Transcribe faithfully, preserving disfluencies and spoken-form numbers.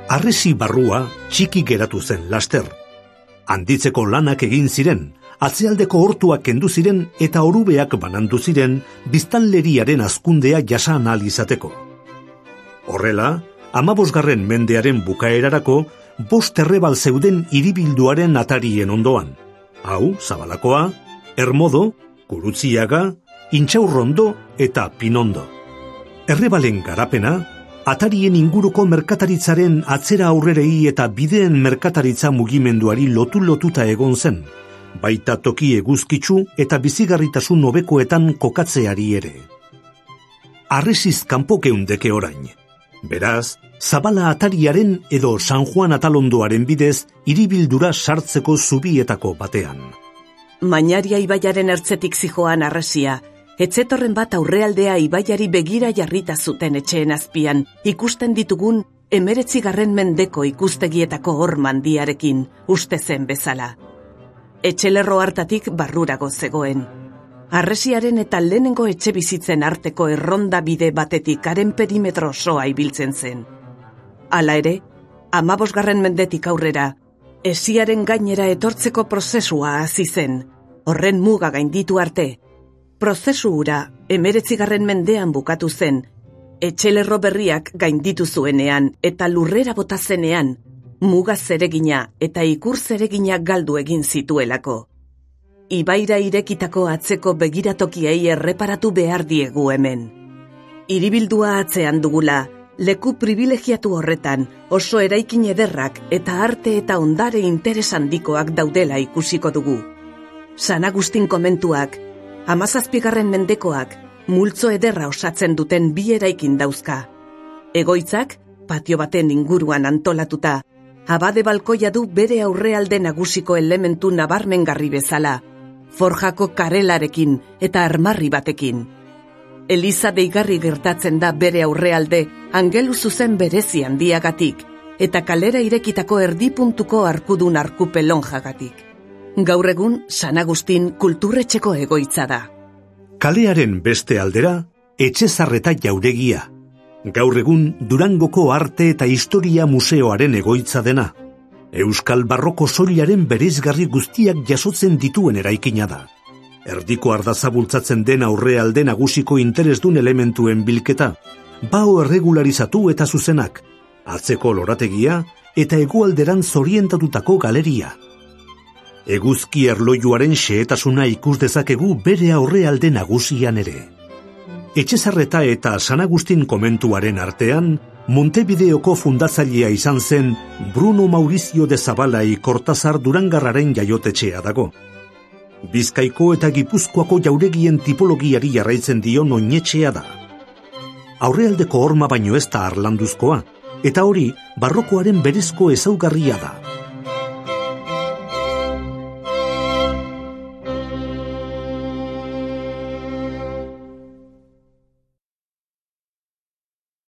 Harresi barrua txiki geratu zen laster. Handitzeko lanak egin ziren, atzealdeko hortuak kendu ziren eta orubeak banandu ziren biztanleriaren hazkundea jasan ahal izateko. Horrela, hamabosgarren mendearen bukaerarako bost errebal zeuden hiribilduaren atarien ondoan. Hau, Zabalakoa, Ermodo, Gurutziaga, Intxaurrondo eta Pinondo. Errebalen garapena, atarien inguruko merkataritzaren atzera aurrerei eta bideen merkataritza mugimenduari lotu-lotuta egon zen, baita toki eguzkitsu eta bizigarritasun hobekoetan kokatzeari ere. Harresiz kanpo geundeke orain. Beraz, Zabala atariaren edo San Juan atalondoaren bidez hiribildura sartzeko zubietako batean. Mañaria ibaiaren ertzetik zijoan harresia, etzetorren bat aurrealdea ibaiari begira jarrita zuten etxeen azpian, ikusten ditugun emeretzigarren mendeko ikustegietako hormandiarekin, uste zen bezala. Etxelerro hartatik barrurago zegoen. Harresiaren eta lehenengo etxe bizitzen arteko erronda bide batetik haren perimetro osoa ibiltzen zen. Hala ere, hamabosgarren mendetik aurrera, esiaren gainera etortzeko prozesua hasi zen, horren muga gainditu arte. Prozesu hura emeretzigarren mendean bukatu zen, etxelerro berriak gainditu zuenean eta lurrera bota zenean, muga zeregina eta ikur zeregina galdu egin zituelako. Ibaira irekitako atzeko begiratokiei erreparatu behar diegu hemen. Hiribildua atzean dugula, leku privilegiatu horretan oso eraikin ederrak eta arte eta ondare interes handikoak daudela ikusiko dugu. San Agustin komentuak, hamazazpigarren mendekoak, multzo ederra osatzen duten bi eraikin dauzka. Egoitzak, patio baten inguruan antolatuta, abade balkoia du bere aurrealde nagusiko elementu nabarmengarri bezala, forjako karelarekin eta armarri batekin. Eliza deigarri gertatzen da bere aurrealde angelu zuzen berezi handiagatik, eta kalera irekitako erdipuntuko arkudun arkupe lonjagatik. Gaur egun, San Agustin kulturretxeko egoitza da. Kalearen beste aldera, Etxezarreta jauregia. Gaur egun Durangoko Arte eta Historia Museoaren egoitza dena. Euskal Barroko soilaren bereizgarri guztiak jasotzen dituen eraikina da. Erdiko ardaza bultzatzen den aurrealde nagusiko interesdun elementuen bilketa, bao erregularizatu eta zuzenak, atzeko lorategia eta hegoalderan zorientatutako galeria. Eguzki erlojuaren xehetasuna ikus dezakegu bere aurrealde nagusian ere. Etxezarreta eta San Agustin komentuaren artean, Montevideoko fundatzailea izan zen Bruno Maurizio de Zabalai Cortazar Durangarraren jaiotetxea dago. Bizkaiko eta Gipuzkoako jauregien tipologiari jarraitzen dion oinetxea da. Aurrealdeko horma baino ez da harlanduzkoa, eta hori barrokoaren berezko ezaugarria da.